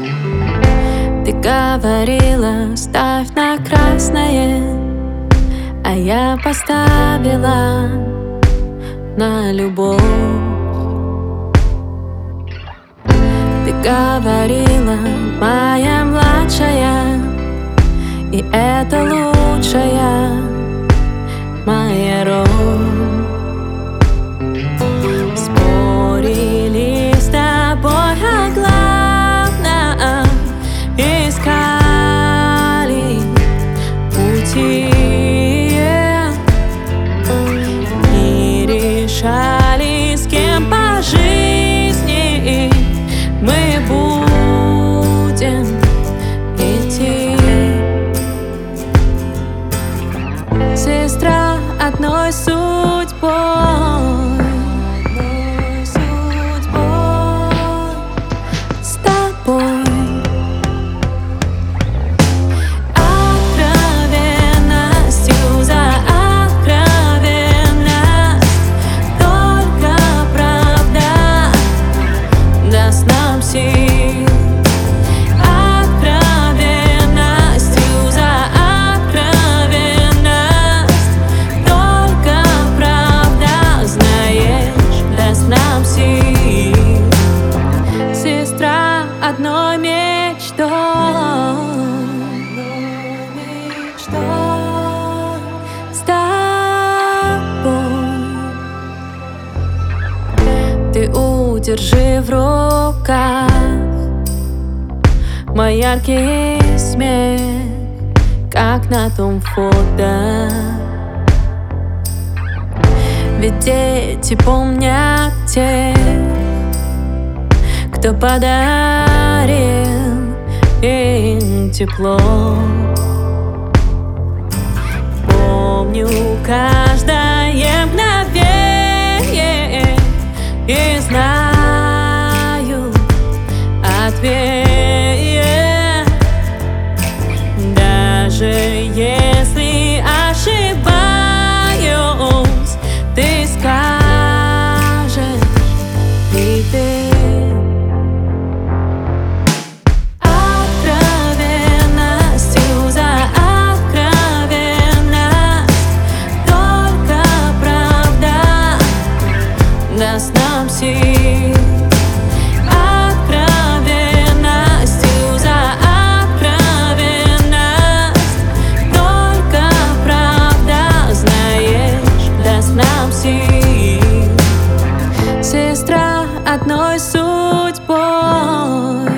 Ты говорила, ставь на красное, а я поставила на любовь. Ты говорила, моя младшая, и это лучшая моя роль. Спорили с тобой о главном, искали пути и решали, с кем по жизни мы будем идти. Сестра одной судьбой, с тобой. Откровенностью за откровенность, только правда даст нам сил. Откровенностью за откровенность, только правда, знаешь, даст нам сил. Сестра одной мечтой, с тобой. Ты удержи в руках мой яркий смех, как на том фото. Ведь дети помнят тех, кто подарил им тепло. Помню каждое мгновение и знаю ответ. Даже если ошибаюсь, ты скажешь привет. Откровенностью за откровенность, только правда даст нам сил. Откровенностью за откровенность, только правда, знаешь, даст нам сил. Сестра одной судьбой.